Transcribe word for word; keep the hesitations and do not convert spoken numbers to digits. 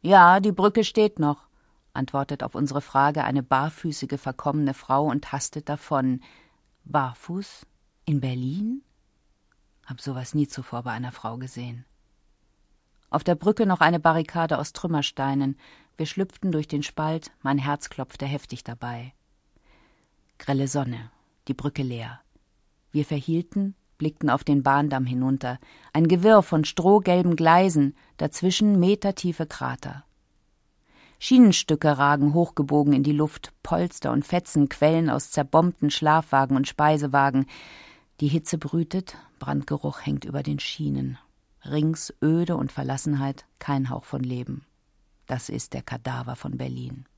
Ja, die Brücke steht noch, antwortet auf unsere Frage eine barfüßige, verkommene Frau und hastet davon. Barfuß? In Berlin? Hab sowas nie zuvor bei einer Frau gesehen. Auf der Brücke noch eine Barrikade aus Trümmersteinen. Wir schlüpften durch den Spalt, mein Herz klopfte heftig dabei. Grelle Sonne, die Brücke leer. Wir verhielten, blickten auf den Bahndamm hinunter. Ein Gewirr von strohgelben Gleisen, dazwischen metertiefe Krater. Schienenstücke ragen hochgebogen in die Luft, Polster und Fetzen quellen aus zerbombten Schlafwagen und Speisewagen. Die Hitze brütet, Brandgeruch hängt über den Schienen. Rings Öde und Verlassenheit, kein Hauch von Leben. Das ist der Kadaver von Berlin.